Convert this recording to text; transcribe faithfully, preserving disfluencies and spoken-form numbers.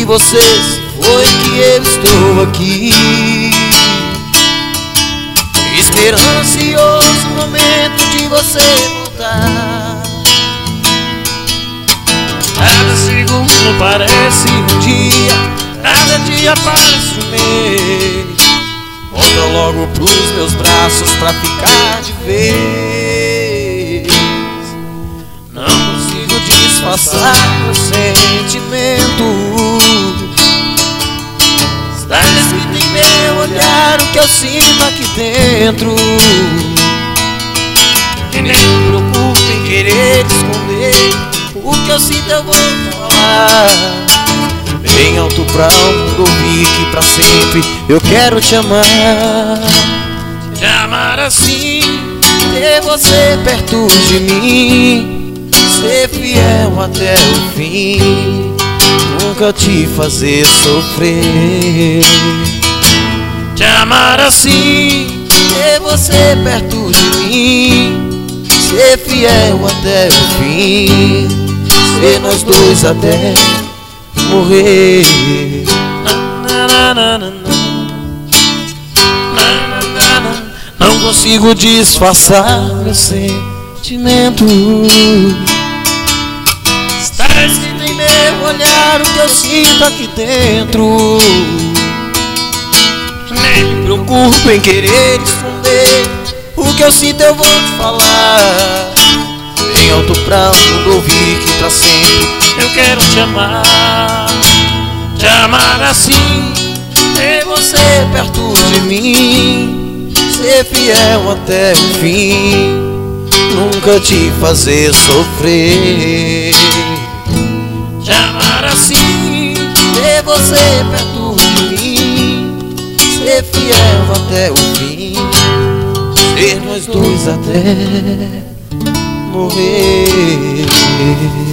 você se foi que eu estou aqui, esperando ansioso o momento de você voltar. Cada segundo parece um dia, cada dia parece um mês. Volta logo pros meus braços pra ficar de vez. Não consigo disfarçar meu sentimento. Está escrito em meu olhar o que eu sinto aqui dentro. E nem me preocupo em querer esconder o que eu sinto, eu vou falar bem alto pra o mundo ouvir que pra sempre eu quero te amar. Te amar assim, ter você perto de mim, ser fiel até o fim, nunca te fazer sofrer. Te amar assim, ter você perto de mim, ser fiel até o fim, ser nós dois até morrer. Não consigo disfarçar meu sentimento. Está escrito em meu olhar o que eu sinto aqui dentro. Nem me preocupo em querer esconder o que eu sinto, eu vou te falar bem alto pra o mundo ouvir que pra sempre eu quero te amar. Te amar assim, ter você perto de mim, ser fiel até o fim, nunca te fazer sofrer. Te amar assim, ter você perto de mim, ser fiel até o fim, ser nós dois até morrer.